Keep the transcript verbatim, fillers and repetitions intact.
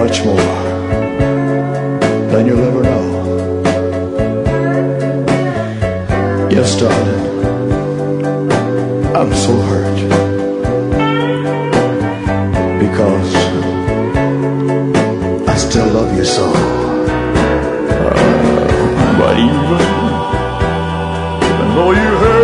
much more than you'll ever know. Yes, darling, I'm so hurt because I still love you so. Uh, but even, even though you hurt